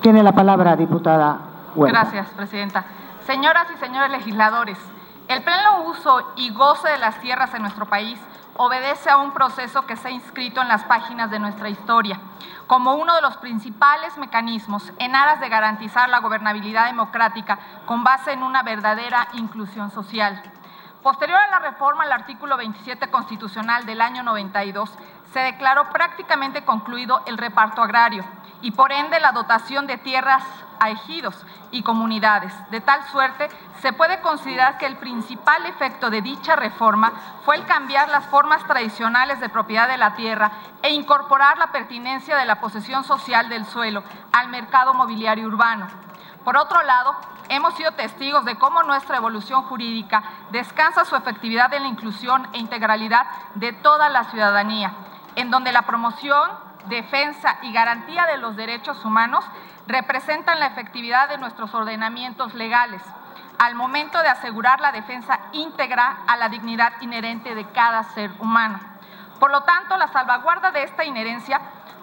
Tiene la palabra, diputada Huerta. Gracias, presidenta. Señoras y señores legisladores, el pleno uso y goce de las tierras en nuestro país obedece a un proceso que se ha inscrito en las páginas de nuestra historia como uno de los principales mecanismos en aras de garantizar la gobernabilidad democrática con base en una verdadera inclusión social. Posterior a la reforma al artículo 27 constitucional del año 92, se declaró prácticamente concluido el reparto agrario y por ende la dotación de tierras a ejidos y comunidades. De tal suerte, se puede considerar que el principal efecto de dicha reforma fue el cambiar las formas tradicionales de propiedad de la tierra e incorporar la pertinencia de la posesión social del suelo al mercado mobiliario urbano. Por otro lado, hemos sido testigos de cómo nuestra evolución jurídica descansa su efectividad en la inclusión e integralidad de toda la ciudadanía, en donde la promoción, defensa y garantía de los derechos humanos representan la efectividad de nuestros ordenamientos legales, al momento de asegurar la defensa íntegra a la dignidad inherente de cada ser humano. Por lo tanto, la salvaguarda de esta herencia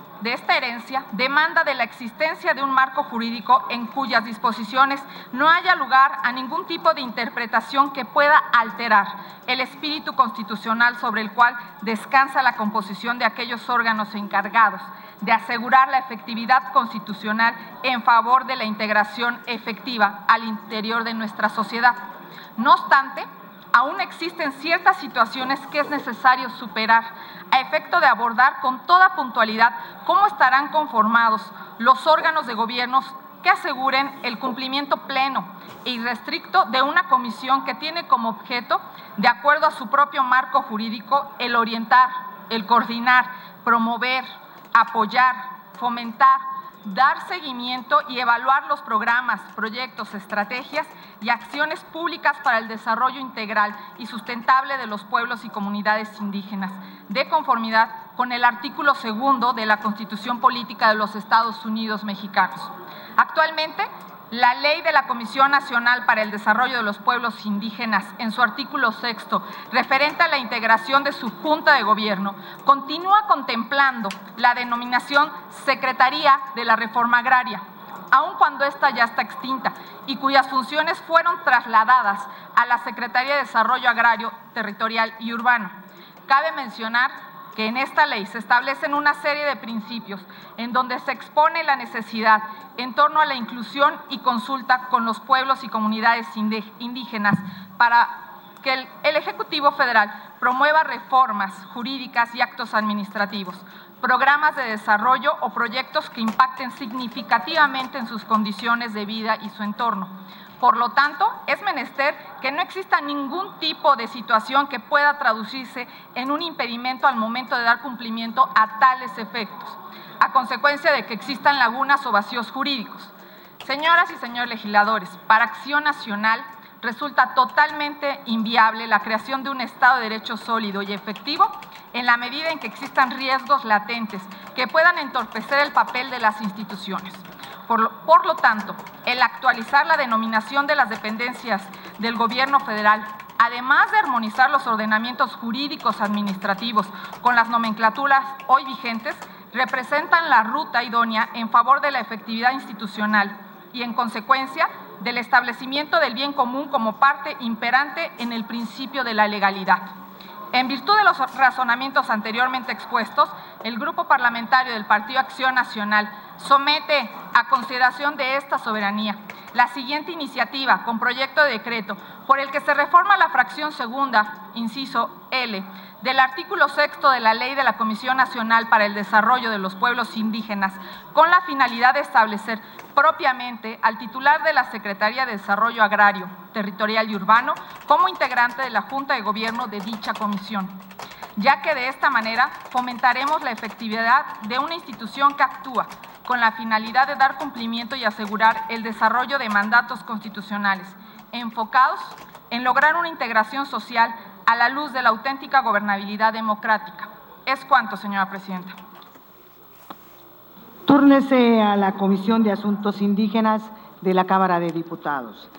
demanda de la existencia de un marco jurídico en cuyas disposiciones no haya lugar a ningún tipo de interpretación que pueda alterar el espíritu constitucional sobre el cual descansa la composición de aquellos órganos encargados de asegurar la efectividad constitucional en favor de la integración efectiva al interior de nuestra sociedad. No obstante, aún existen ciertas situaciones que es necesario superar a efecto de abordar con toda puntualidad cómo estarán conformados los órganos de gobierno que aseguren el cumplimiento pleno e irrestricto de una comisión que tiene como objeto, de acuerdo a su propio marco jurídico, el orientar, el coordinar, promover, apoyar, fomentar, dar seguimiento y evaluar los programas, proyectos, estrategias y acciones públicas para el desarrollo integral y sustentable de los pueblos y comunidades indígenas, de conformidad con el artículo 2 de la Constitución Política de los Estados Unidos Mexicanos. Actualmente, la Ley de la Comisión Nacional para el Desarrollo de los Pueblos Indígenas, en su artículo 6, referente a la integración de su Junta de Gobierno, continúa contemplando la denominación Secretaría de la Reforma Agraria, aun cuando ésta ya está extinta y cuyas funciones fueron trasladadas a la Secretaría de Desarrollo Agrario, Territorial y Urbano. Cabe mencionar que en esta ley se establecen una serie de principios en donde se expone la necesidad en torno a la inclusión y consulta con los pueblos y comunidades indígenas para que el Ejecutivo Federal promueva reformas jurídicas y actos administrativos, programas de desarrollo o proyectos que impacten significativamente en sus condiciones de vida y su entorno. Por lo tanto, es menester que no exista ningún tipo de situación que pueda traducirse en un impedimento al momento de dar cumplimiento a tales efectos, a consecuencia de que existan lagunas o vacíos jurídicos. Señoras y señores legisladores, para Acción Nacional resulta totalmente inviable la creación de un Estado de Derecho sólido y efectivo en la medida en que existan riesgos latentes que puedan entorpecer el papel de las instituciones. Por lo tanto, el actualizar la denominación de las dependencias del Gobierno federal, además de armonizar los ordenamientos jurídicos administrativos con las nomenclaturas hoy vigentes, representan la ruta idónea en favor de la efectividad institucional y, en consecuencia, del establecimiento del bien común como parte imperante en el principio de la legalidad. En virtud de los razonamientos anteriormente expuestos, el Grupo Parlamentario del Partido Acción Nacional somete a consideración de esta soberanía la siguiente iniciativa con proyecto de decreto por el que se reforma la fracción segunda, inciso L, del artículo 6 de la Ley de la Comisión Nacional para el Desarrollo de los Pueblos Indígenas con la finalidad de establecer propiamente al titular de la Secretaría de Desarrollo Agrario, Territorial y Urbano como integrante de la Junta de Gobierno de dicha comisión, ya que de esta manera fomentaremos la efectividad de una institución que actúa con la finalidad de dar cumplimiento y asegurar el desarrollo de mandatos constitucionales enfocados en lograr una integración social a la luz de la auténtica gobernabilidad democrática. Es cuanto, señora presidenta. Túrnese a la Comisión de Asuntos Indígenas de la Cámara de Diputados.